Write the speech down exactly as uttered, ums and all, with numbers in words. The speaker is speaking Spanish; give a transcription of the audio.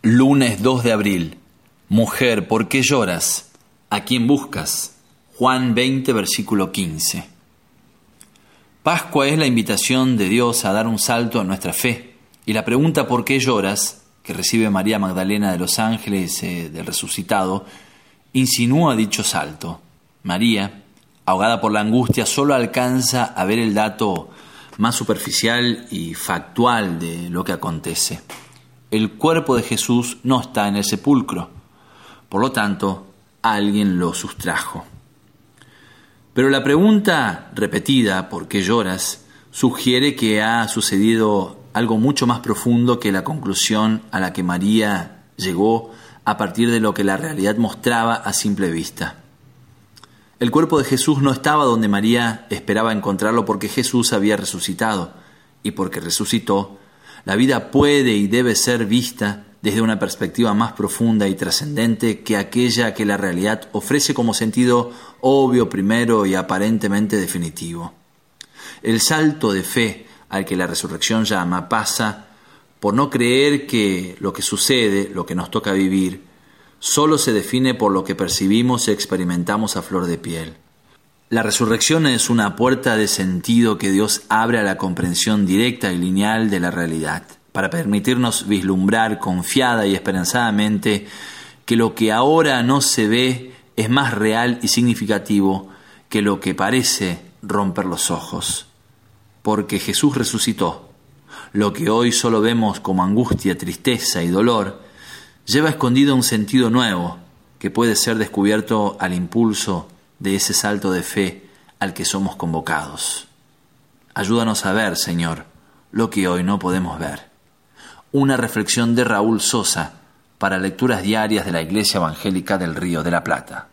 Lunes dos de abril. Mujer, ¿por qué lloras? ¿A quién buscas? Juan veinte, versículo quince. Pascua es la invitación de Dios a dar un salto a nuestra fe. Y la pregunta ¿por qué lloras?, que recibe María Magdalena de los ángeles eh, del resucitado, insinúa dicho salto. María, ahogada por la angustia, solo alcanza a ver el dato más superficial y factual de lo que acontece. El cuerpo de Jesús no está en el sepulcro, por lo tanto, alguien lo sustrajo. Pero la pregunta repetida, ¿por qué lloras?, sugiere que ha sucedido algo mucho más profundo que la conclusión a la que María llegó a partir de lo que la realidad mostraba a simple vista. El cuerpo de Jesús no estaba donde María esperaba encontrarlo porque Jesús había resucitado, y porque resucitó, la vida puede y debe ser vista desde una perspectiva más profunda y trascendente que aquella que la realidad ofrece como sentido obvio, primero y aparentemente definitivo. El salto de fe al que la resurrección llama pasa por no creer que lo que sucede, lo que nos toca vivir, solo se define por lo que percibimos y experimentamos a flor de piel. La resurrección es una puerta de sentido que Dios abre a la comprensión directa y lineal de la realidad, para permitirnos vislumbrar confiada y esperanzadamente que lo que ahora no se ve es más real y significativo que lo que parece romper los ojos. Porque Jesús resucitó, lo que hoy solo vemos como angustia, tristeza y dolor, lleva escondido un sentido nuevo que puede ser descubierto al impulso de ese salto de fe al que somos convocados. Ayúdanos a ver, Señor, lo que hoy no podemos ver. Una reflexión de Raúl Sosa para lecturas diarias de la Iglesia Evangélica del Río de la Plata.